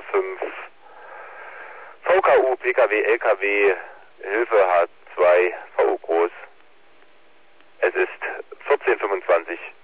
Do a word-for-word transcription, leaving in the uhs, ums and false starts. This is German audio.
fünf, V K U, P K W, L K W, Hilfe H zwei, V U groß. Es ist vierzehn Uhr fünfundzwanzig.